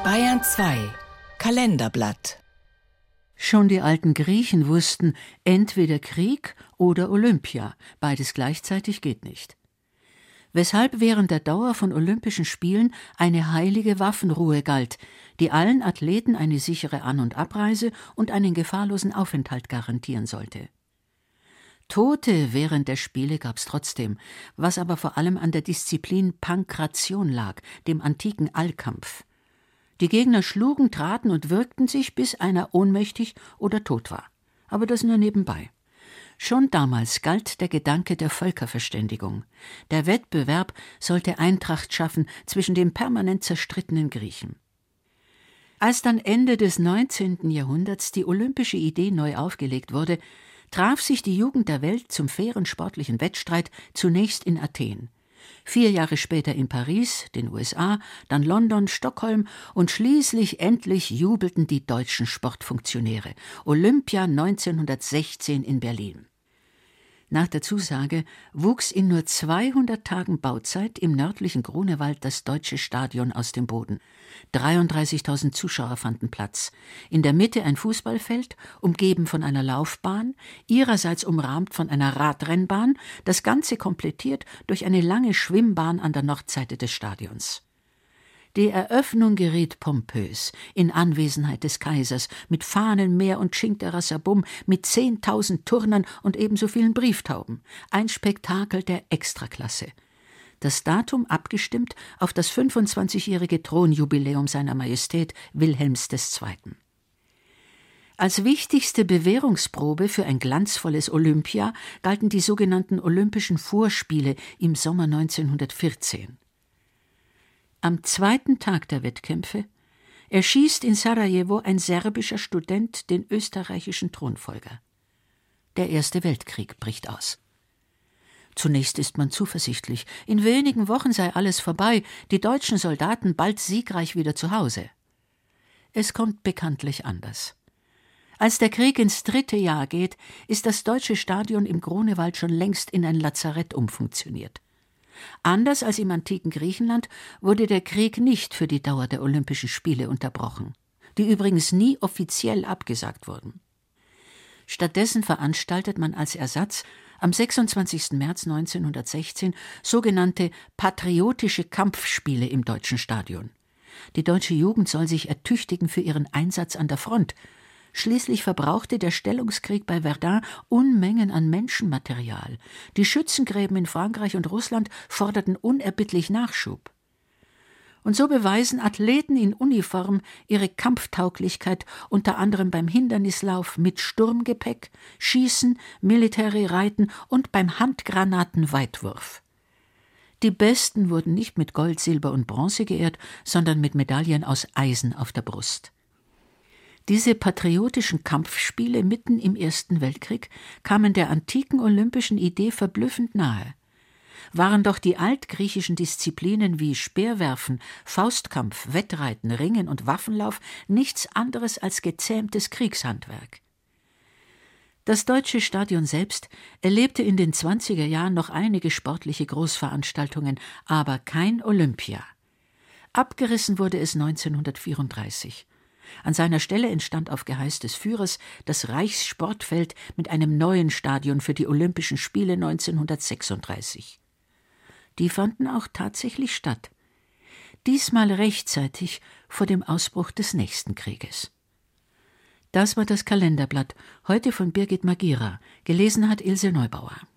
Bayern 2 Kalenderblatt. Schon die alten Griechen wussten, entweder Krieg oder Olympia, beides gleichzeitig geht nicht. Weshalb während der Dauer von Olympischen Spielen eine heilige Waffenruhe galt, die allen Athleten eine sichere An- und Abreise und einen gefahrlosen Aufenthalt garantieren sollte. Tote während der Spiele gab's trotzdem, was aber vor allem an der Disziplin Pankration lag, dem antiken Allkampf. Die Gegner schlugen, traten und würgten sich, bis einer ohnmächtig oder tot war. Aber das nur nebenbei. Schon damals galt der Gedanke der Völkerverständigung. Der Wettbewerb sollte Eintracht schaffen zwischen den permanent zerstrittenen Griechen. Als dann Ende des 19. Jahrhunderts die olympische Idee neu aufgelegt wurde, traf sich die Jugend der Welt zum fairen sportlichen Wettstreit zunächst in Athen. 4 Jahre später in Paris, den USA, dann London, Stockholm und schließlich endlich jubelten die deutschen Sportfunktionäre. Olympia 1916 in Berlin. Nach der Zusage wuchs in nur 200 Tagen Bauzeit im nördlichen Grunewald das Deutsche Stadion aus dem Boden. 33.000 Zuschauer fanden Platz. In der Mitte ein Fußballfeld, umgeben von einer Laufbahn, ihrerseits umrahmt von einer Radrennbahn, das Ganze komplettiert durch eine lange Schwimmbahn an der Nordseite des Stadions. Die Eröffnung geriet pompös, in Anwesenheit des Kaisers, mit Fahnenmeer und Schinkterrasserbum, mit 10.000 Turnern und ebenso vielen Brieftauben. Ein Spektakel der Extraklasse. Das Datum abgestimmt auf das 25-jährige Thronjubiläum seiner Majestät Wilhelms II. Als wichtigste Bewährungsprobe für ein glanzvolles Olympia galten die sogenannten Olympischen Vorspiele im Sommer 1914. Am 2. Tag der Wettkämpfe erschießt in Sarajevo ein serbischer Student den österreichischen Thronfolger. Der Erste Weltkrieg bricht aus. Zunächst ist man zuversichtlich, in wenigen Wochen sei alles vorbei, die deutschen Soldaten bald siegreich wieder zu Hause. Es kommt bekanntlich anders. Als der Krieg ins 3. Jahr geht, ist das deutsche Stadion im Grunewald schon längst in ein Lazarett umfunktioniert. Anders als im antiken Griechenland wurde der Krieg nicht für die Dauer der Olympischen Spiele unterbrochen, die übrigens nie offiziell abgesagt wurden. Stattdessen veranstaltet man als Ersatz am 26. März 1916 sogenannte patriotische Kampfspiele im deutschen Stadion. Die deutsche Jugend soll sich ertüchtigen für ihren Einsatz an der Front. Schließlich verbrauchte der Stellungskrieg bei Verdun Unmengen an Menschenmaterial. Die Schützengräben in Frankreich und Russland forderten unerbittlich Nachschub. Und so beweisen Athleten in Uniform ihre Kampftauglichkeit unter anderem beim Hindernislauf mit Sturmgepäck, Schießen, Military Reiten und beim Handgranatenweitwurf. Die Besten wurden nicht mit Gold, Silber und Bronze geehrt, sondern mit Medaillen aus Eisen auf der Brust. Diese patriotischen Kampfspiele mitten im Ersten Weltkrieg kamen der antiken olympischen Idee verblüffend nahe. Waren doch die altgriechischen Disziplinen wie Speerwerfen, Faustkampf, Wettreiten, Ringen und Waffenlauf nichts anderes als gezähmtes Kriegshandwerk. Das deutsche Stadion selbst erlebte in den 20er Jahren noch einige sportliche Großveranstaltungen, aber kein Olympia. Abgerissen wurde es 1934. An seiner Stelle entstand auf Geheiß des Führers das Reichssportfeld mit einem neuen Stadion für die Olympischen Spiele 1936. Die fanden auch tatsächlich statt. Diesmal rechtzeitig vor dem Ausbruch des nächsten Krieges. Das war das Kalenderblatt, heute von Birgit Magira. Gelesen hat Ilse Neubauer.